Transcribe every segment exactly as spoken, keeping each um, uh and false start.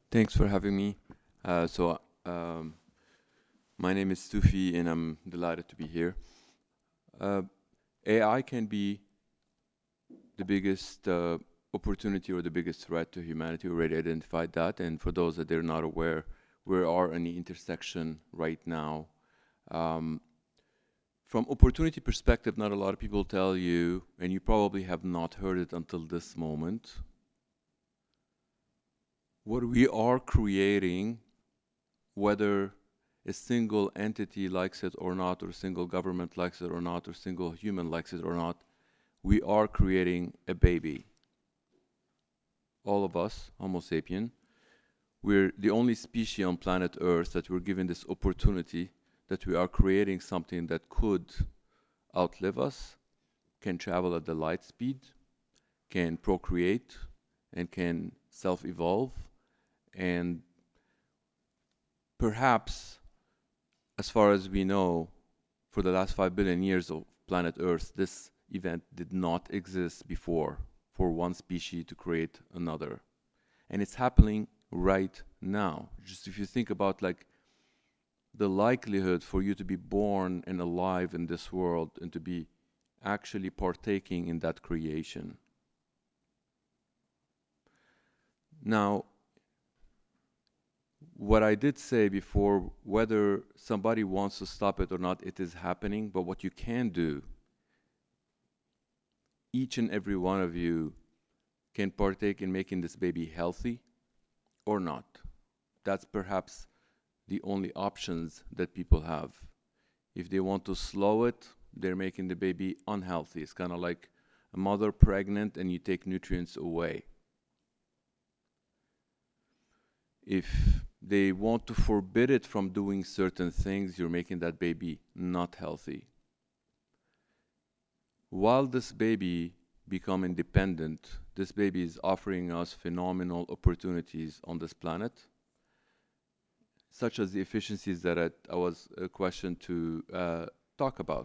Thanks for having me. Uh, so, um, my name is Sufi, and I'm delighted to be here. Uh, A I can be the biggest uh, opportunity or the biggest threat to humanity. We already identified that, and for those that are not aware, we are in the intersection right now. Um, from opportunity perspective, not a lot of people tell you, and you probably have not heard it until this moment. What we are creating, whether a single entity likes it or not, or a single government likes it or not, or a single human likes it or not, we are creating a baby. All of us, Homo sapien, we're the only species on planet Earth that we're given this opportunity that we are creating something that could outlive us, can travel at the light speed, can procreate, and can self-evolve, and perhaps, as far as we know, for the last five billion years of planet Earth, this event did not exist before for one species to create another. And it's happening right now. Just if you think about like the likelihood for you to be born and alive in this world and to be actually partaking in that creation. Now, what I did say before, whether somebody wants to stop it or not, it is happening. But what you can do, each and every one of you can partake in making this baby healthy or not. That's perhaps the only options that people have. If they want to slow it, they're making the baby unhealthy. It's kind of like a mother pregnant and you take nutrients away. If they want to forbid it from doing certain things, you're making that baby not healthy. While this baby become independent, this baby is offering us phenomenal opportunities on this planet, such as the efficiencies that I, I was uh, questioned to uh, talk about.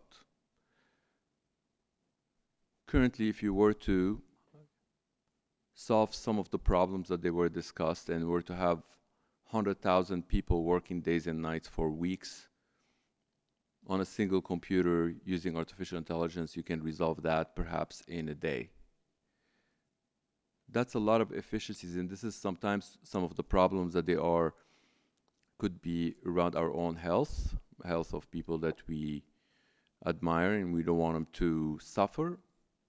Currently, if you were to solve some of the problems that they were discussed and were to have one hundred thousand people working days and nights for weeks on a single computer using artificial intelligence, you can resolve that perhaps in a day. That's a lot of efficiencies, and this is sometimes some of the problems that they are could be around our own health, health of people that we admire and we don't want them to suffer.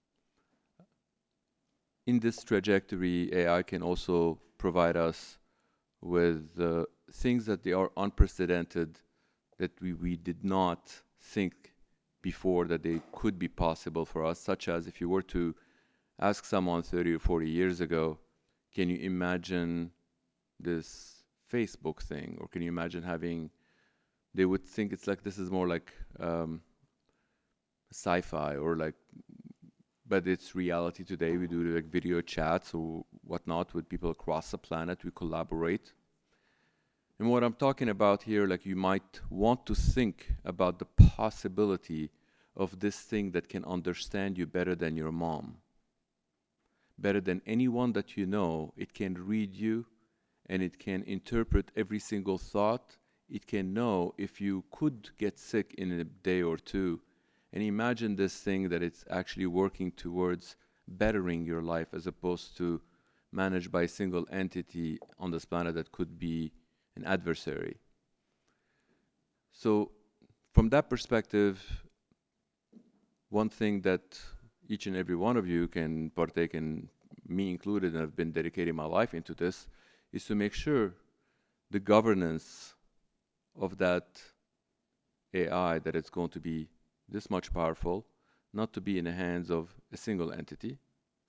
In this trajectory, A I can also provide us with uh, things that they are unprecedented that we, we did not think before that they could be possible for us, such as if you were to ask someone thirty or forty years ago, can you imagine this Facebook thing? Or can you imagine having, they would think it's like this is more like um, sci-fi or like, but it's reality today. We do like video chats or whatnot with people across the planet. We collaborate. And what I'm talking about here, like you might want to think about the possibility of this thing that can understand you better than your mom, better than anyone that you know. It can read you and it can interpret every single thought. It can know if you could get sick in a day or two. And imagine this thing that it's actually working towards bettering your life as opposed to managed by a single entity on this planet that could be an adversary. So, from that perspective, one thing that each and every one of you can partake in, me included, and I've been dedicating my life into this, is to make sure the governance of that A I, that it's going to be this much powerful, not to be in the hands of a single entity.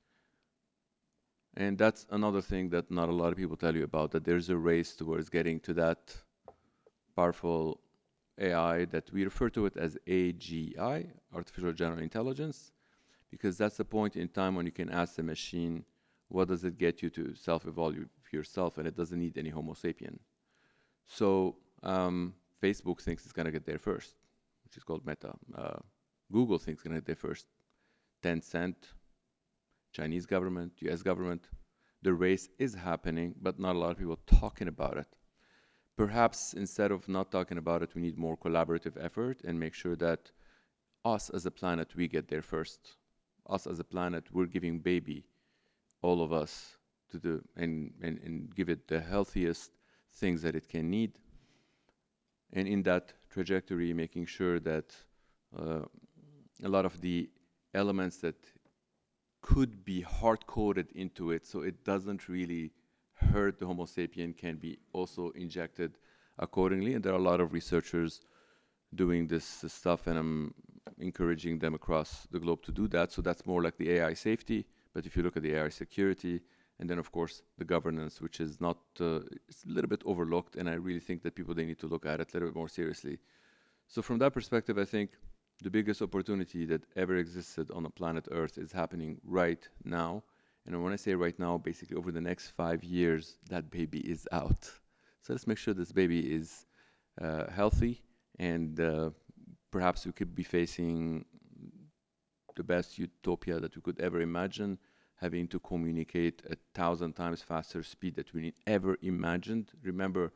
And that's another thing that not a lot of people tell you about, that there's a race towards getting to that powerful A I that we refer to it as A G I, Artificial General Intelligence, because that's the point in time when you can ask the machine, what does it get you to self-evaluate yourself, and it doesn't need any Homo sapien. So um, Facebook thinks it's going to get there first, which is called Meta. Uh, Google thinks it's going to get there first. Tencent, Chinese government, U S government. The race is happening, but not a lot of people talking about it. Perhaps instead of not talking about it, we need more collaborative effort and make sure that us as a planet, we get there first. Us as a planet, we're giving baby, all of us, to the and, and, and give it the healthiest things that it can need. And in that trajectory, making sure that uh, a lot of the elements that could be hard-coded into it so it doesn't really hurt the Homo sapien can be also injected accordingly. And there are a lot of researchers doing this stuff, and I'm encouraging them across the globe to do that. So that's more like the A I safety. But if you look at the A I security, and then of course the governance, which is not, uh, it's a little bit overlooked, and I really think that people, they need to look at it a little bit more seriously. So from that perspective, I think the biggest opportunity that ever existed on the planet Earth is happening right now. And when I say right now, basically over the next five years, that baby is out. So let's make sure this baby is uh, healthy, and uh, perhaps we could be facing the best utopia that we could ever imagine, having to communicate a thousand times faster speed that we ever imagined. Remember,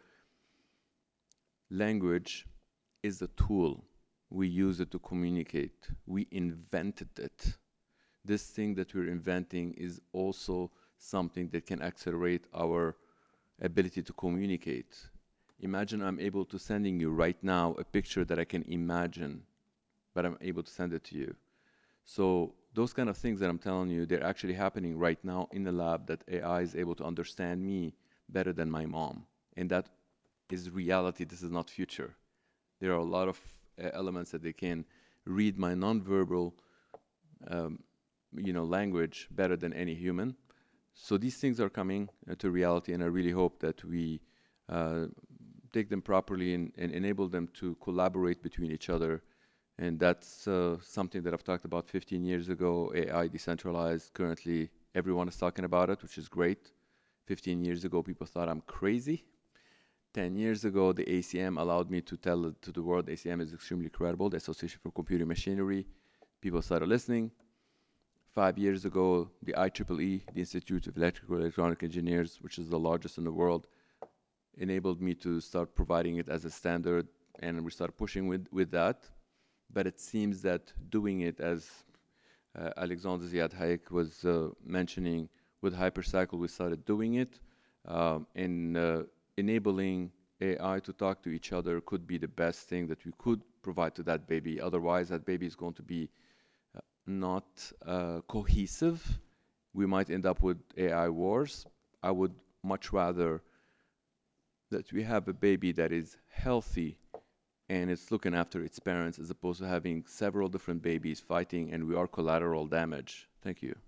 language is a tool. We use it to communicate. We invented it. This thing that we're inventing is also something that can accelerate our ability to communicate. Imagine I'm able to sending you right now a picture that I can imagine, but I'm able to send it to you. So those kind of things that I'm telling you, they're actually happening right now in the lab, that A I is able to understand me better than my mom. And that is reality. This is not future. There are a lot of uh, elements that they can read my nonverbal, um, you know, language better than any human. So these things are coming uh, to reality, and I really hope that we uh, take them properly and, and enable them to collaborate between each other. And that's uh, something that I've talked about fifteen years ago, A I decentralized. Currently, everyone is talking about it, which is great. fifteen years ago, people thought I'm crazy. ten years ago, the A C M allowed me to tell it to the world A C M is extremely credible, the Association for Computing Machinery. People started listening. Five years ago, the I triple E, the Institute of Electrical and Electronic Engineers, which is the largest in the world, enabled me to start providing it as a standard, and we started pushing with, with that. But it seems that doing it, as uh, Alexander Ziad Hayek was uh, mentioning, with Hypercycle, we started doing it, um, and uh, enabling A I to talk to each other could be the best thing that we could provide to that baby. Otherwise, that baby is going to be uh, not uh, cohesive. We might end up with A I wars. I would much rather that we have a baby that is healthy and it's looking after its parents, as opposed to having several different babies fighting and we are collateral damage. Thank you.